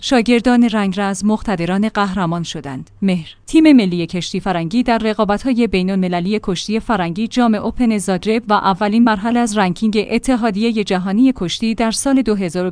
شاگردان رنگرز مقتدران قهرمان شدند. مهر. تیم ملی کشتی فرنگی در رقابت‌های بین‌المللی کشتی فرنگی جام اوپن زاگرب و اولین مرحله از رنکینگ اتحادیه جهانی کشتی در سال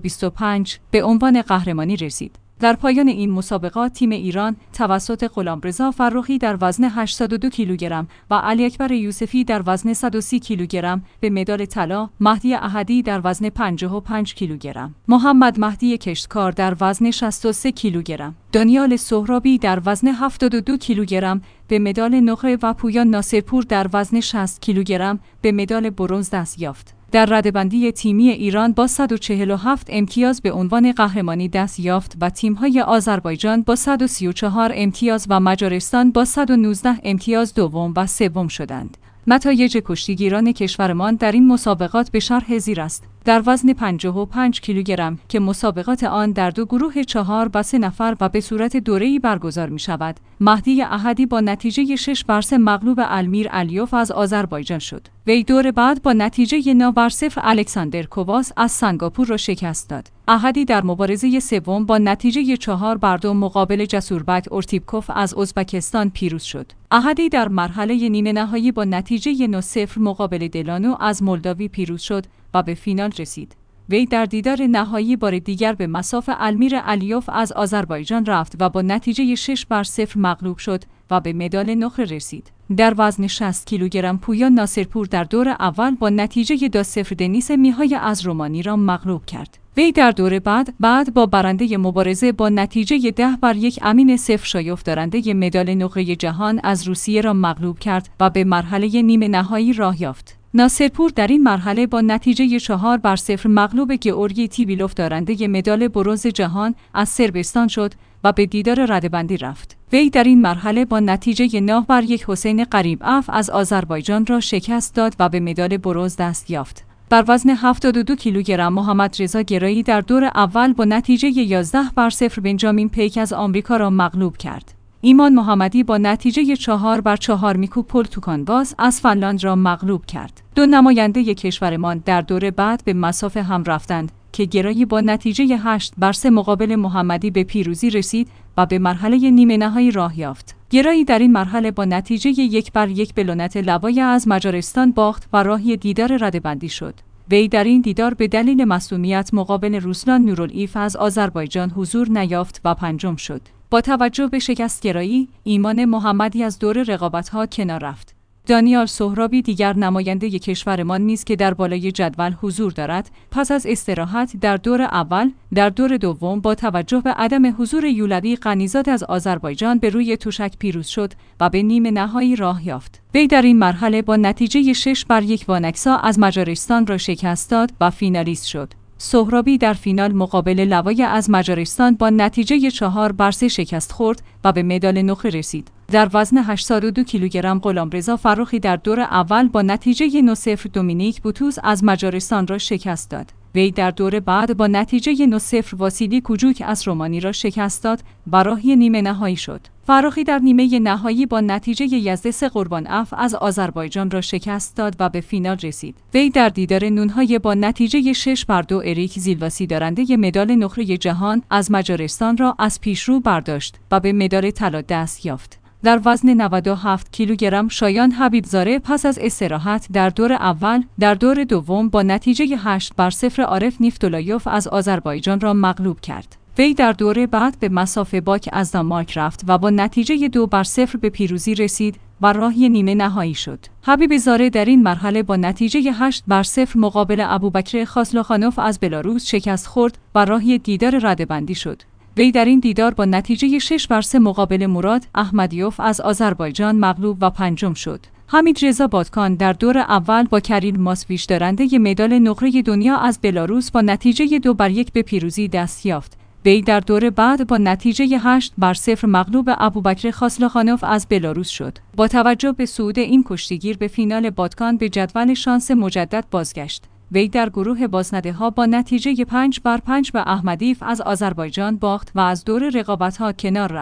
2025 به عنوان قهرمانی رسید. در پایان این مسابقات تیم ایران توسط غلامرضا فرخی در وزن 82 کیلوگرم و علی اکبر یوسفی در وزن 130 کیلوگرم به مدال طلا، مهدی احدی در وزن 55 کیلوگرم، محمد مهدی کشتکار در وزن 63 کیلوگرم، دانیال سهرابی در وزن 72 کیلوگرم به مدال نقره و پویان ناصرپور در وزن 60 کیلوگرم به مدال برنز دست یافت. در رده‌بندی تیمی ایران با 147 امتیاز به عنوان قهرمانی دست یافت و تیم‌های آذربایجان با 134 امتیاز و مجارستان با 119 امتیاز دوم و سوم شدند. نتایج کشتیگیران کشورمان در این مسابقات به شرح زیر است. در وزن 55 کیلوگرم که مسابقات آن در 2 گروه 4 و 3 نفر و به صورت دوره‌ای برگزار می شود، مهدی احدی با نتیجه 6-3 مغلوب المیر علیوف از آذربایجان شد. وی دور بعد با نتیجه 9-0 الکساندر کوواس از سنگاپور را شکست داد. احدی در مبارزه سوم با نتیجه 4-2 مقابل جسوربک اورتیپکوف از ازبکستان پیروز شد. احدی در مرحله نیمه نهایی با نتیجه 9-0 مقابل دلانو از مولداوی پیروز شد و به فینال رسید. وی در دیدار نهایی بار دیگر به مصاف المیر علیوف از آذربایجان رفت و با نتیجه 6-0 مغلوب شد و به مدال نقره رسید. در وزن 60 کیلوگرم پویان ناصرپور در دور اول با نتیجه 2-0 دنیس میهای از رومانی را مغلوب کرد. وی در دور بعد با برنده مبارزه با نتیجه 10-1 امین شایوف دارنده مدال نقره جهان از روسیه را مغلوب کرد و به مرحله نیمه نهایی راه یافت. ناصرپور در این مرحله با نتیجه 4-0 مغلوب گئورگی تیبیلوف دارنده مدال برنز جهان از صربستان شد و به دیدار رده‌بندی رفت. وی در این مرحله با نتیجه 9-1 حسین قریب‌اف از آذربایجان را شکست داد و به مدال برنز دست یافت. در وزن 72 کیلوگرم محمد رضا گرایی در دور اول با نتیجه 11-0 بنجامین پیک از آمریکا را مغلوب کرد. ایمان محمدی با نتیجه 4-4 میکو پولتوکانواس از فنلاند را مغلوب کرد. 2 نماینده کشورمان در دور بعد به مصاف هم رفتند که گرایی با نتیجه 8-3 مقابل محمدی به پیروزی رسید و به مرحله نیمه نهایی راه یافت. گرایی در این مرحله با نتیجه 1-1 به لونت لوای از مجارستان باخت و راهی دیدار رده‌بندی شد. وی در این دیدار به دلیل مصدومیت مقابل روسلان نورالایف از آذربایجان حضور نیافت و پنجم شد. با توجه به شکست گرایی، ایمان محمدی از دور رقابت‌ها کنار رفت. دانیال سهرابی دیگر نماینده کشورمان نیز که در بالای جدول حضور دارد، پس از استراحت در دور اول، در دور دوم با توجه به عدم حضور یولدی غنیزاد از آذربایجان به روی تشک پیروز شد و به نیمه نهایی راه یافت. وی در این مرحله با نتیجه 6-1 وانکسا از مجارستان را شکست داد و فینالیست شد. سهرابی در فینال مقابل لوای از مجارستان با نتیجه 4-3 شکست خورد و به مدال نقره رسید. در وزن 82 کیلوگرم غلامرضا فرخی در دور اول با نتیجه 9-0 دومینیک بوتوس از مجارستان را شکست داد. وی در دور بعد با نتیجه 9-0 واسیلی کوجوک از رومانی را شکست داد و راهی نیمه نهایی شد. فرخی در نیمه نهایی با نتیجه یزدس قربان‌اف از آذربایجان را شکست داد و به فینال رسید. وی در دیدار نونهای با نتیجه 6-2 اریک زیلواسی دارنده مدال نقره جهان از مجارستان را از پیشرو برداشت و به مدال طلا دست یافت. در وزن 97 کیلوگرم شایان حبیبزاده پس از استراحت در دور اول، در دور دوم با نتیجه 8-0 عارف نیفتولایوف از آذربایجان را مغلوب کرد. وی در دوره بعد به مصاف باک از دانمارک رفت و با نتیجه 2-0 به پیروزی رسید و راهی نیمه نهایی شد. حبیبزاده در این مرحله با نتیجه 8-0 مقابل ابوبکر خاسلاخانوف از بلاروس شکست خورد و راهی دیدار رده‌بندی شد. وی در این دیدار با نتیجه 6-3 مقابل مراد احمدیوف از آذربایجان مغلوب و پنجم شد. حمید رضا بادکان در دور اول با کریل ماسویچ دارنده مدال نقره دنیا از بلاروس با نتیجه 2-1 به پیروزی دست یافت. وی در دور بعد با نتیجه 8-0 مغلوب ابوبکر خاسلاخانوف از بلاروس شد. با توجه به صعود این کشتیگیر به فینال بادکان به جدول شانس مجدد بازگشت. وی در گروه بازنده‌ها با نتیجه 5-5 به احمدیف از آذربایجان باخت و از دور رقابت‌ها کنار رفت.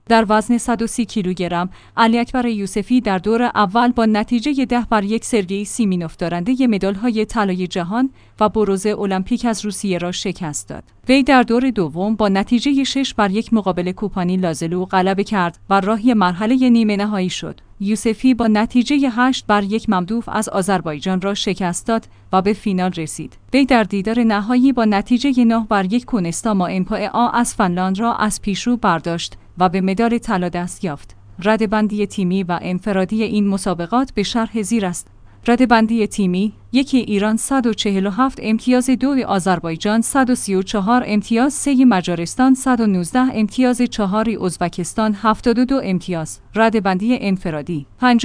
در وزن 130 کیلوگرم، علی اکبر یوسفی در دور اول با نتیجه 10-1 سرگئی سیمینوف دارنده مدال‌های طلای جهان و برنز المپیک از روسیه را شکست داد. وی در دور دوم با نتیجه 6-1 مقابل کوپانی لازلو غلبه کرد و راهی مرحله نیمه نهایی شد. یوسفی با نتیجه 8-1 ممدوف از آذربایجان را شکست داد و به فینال رسید. وی در دیدار نهایی با نتیجه 9-1 کونستا مائمپائه از فنلاند را از پیشرو برداشت و به مدال طلا دست یافت. رده‌بندی تیمی و انفرادی این مسابقات به شرح زیر است. رده‌بندی تیمی: 1 ایران 147 امتیاز، 2 آذربایجان 134 امتیاز، 3 مجارستان 119 امتیاز، 4 ازبکستان 72 امتیاز. رده‌بندی انفرادی: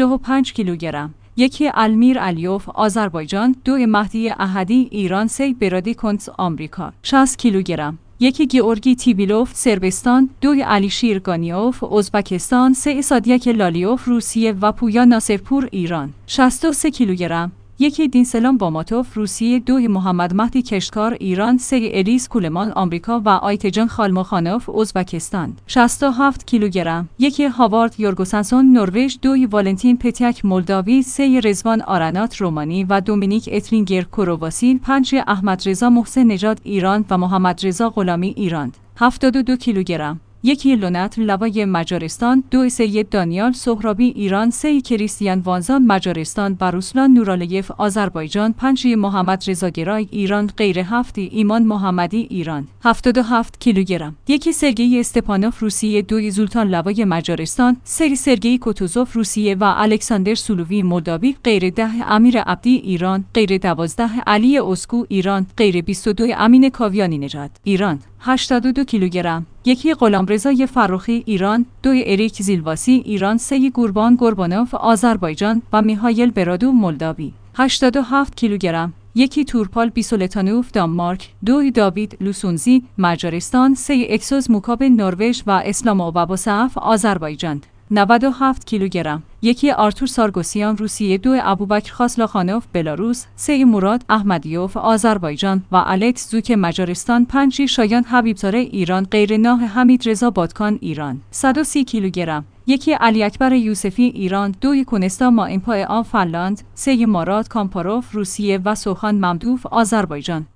55 کیلوگرم: 1 المیر علیوف آذربایجان، 2 مهدی احدی ایران، 3 برادی کنتز آمریکا. 60 کیلوگرم: 1 گیورگی تیبیلوف صربستان، 2 علیشیر گانیوف ازبکستان، 3 سادیک لالیوف روسیه و پویا ناصرپور ایران. 63 کیلوگرم: 1 دینسلام باماتوف روسیه، 2 محمد مهدی کشتکار ایران، 3 الیس کولمان آمریکا و آیتجان خالمخانوف ازبکستان. 67 کیلوگرم: 1 هاوارد یورگوسنسون نروژ، 2 والنتین پتیک مولداوی، 3 رضوان آرنات رومانی و دومینیک اتلینگر کرواسی، 5 احمد رضا محسن نژاد ایران و محمد رضا غلامی ایران. 72 کیلوگرم: 1 لونت لوای مجارستان، 2 سید دانیال سهرابی ایران، 3 کریستیان وانزان مجارستان و روسلان نورالیف آذربایجان، 5 محمد رضا گرای ایران، غیر 7 ایمان محمدی ایران. 77 کیلوگرم: 1 سرگئی استپانوف روسیه، 2 زولتان لوای مجارستان، 3 سرگئی کوتوزوف روسیه و الکساندر سولووی مولداوی، غیر 10 امیر عبدی ایران، غیر 12 علی اسکو ایران، غیر 22 امین کاویانی نژاد ایران. 82 کیلوگرم: 1 غلامرضا فرخی ایران، 2 اریک زیلواسی ایران، 3 گوربان گوربانوف آذربایجان و میهایل برادو مولداوی. 87 کیلوگرم: 1 تورپال بیسولتانوف دانمارک، 2 داوید لوسونزی مجارستان، 3 اکسوز موکاب نروژ و اسلام باباسعف آذربایجان. 97 کیلوگرم: 1 آرتور سارگوسیان روسیه، 2 ابوبکر خاسلاخانوف بلاروس، 3 مراد احمدیوف آذربایجان و الکس زوک مجارستان، 5 شایان حبیبزاده ایران، غیر 9 حمید رضا بادکان ایران. 130 کیلوگرم: 1 علی اکبر یوسفی ایران، 2 کونستا مائمپائه فنلاند، 3 ماراد کامپاروف روسیه و سوخان ممدوف آذربایجان.